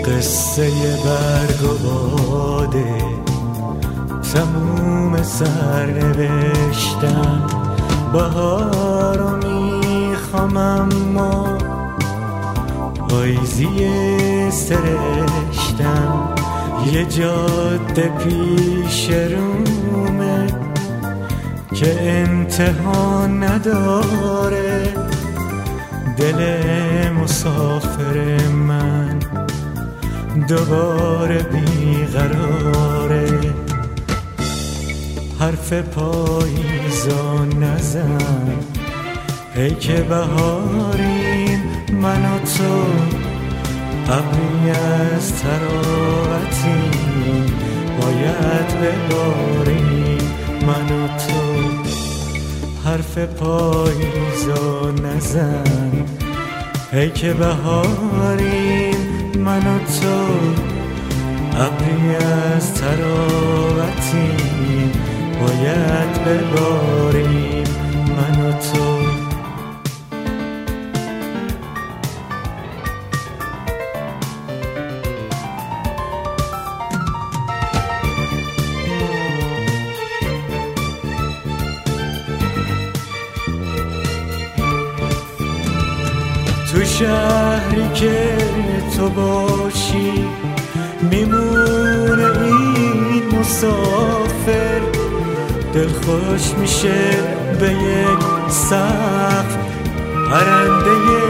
قصه برگ و باده تموم سرنوشتم، بهار رو میخوام اما پاییزی سرشتم. یه جاده پیش رومه که انتها نداره، دل مسافر من دوباره بیقراره. حرف پاییزا نزن ای که بهاریم من و تو، ابری از تراوتی باید بباریم من و تو. حرف پاییزا نزن ای که بهاریم من و تو، ابری از تراوتی باید بباریم من و تو. تو شهری که تو باشی میمونه این مسافر، دل خوش میشه به یک سقف پرنده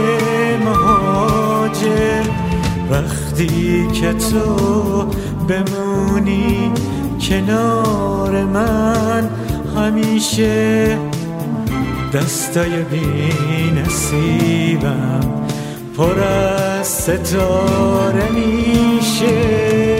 مهاجر. وقتی که تو بمونی کنار من همیشه، دستای بی نصیبم پر از ستاره میشه.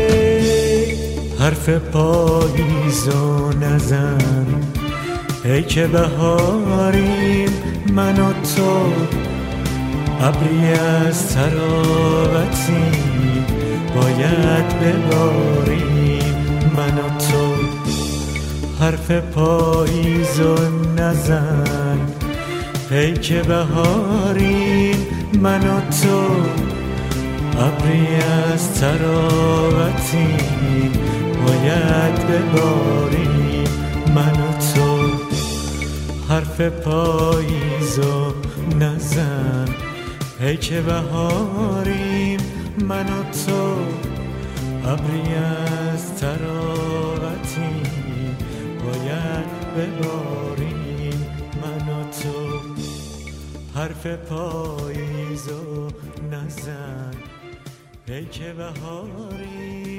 حرف پاییزو نزن ای که بهاریم من و تو، ابری از تراوتی باید بباریم من و تو. حرف پاییزو نزن ای که بهاریم من و تو، ابری از تراوتی باید بباریم من و تو. حرف پاییزو نزن ای که بهاریم من و تو، ابری از تراوتی باید بباریم من و تو. حرف پاییزو نزن ای که بهاریم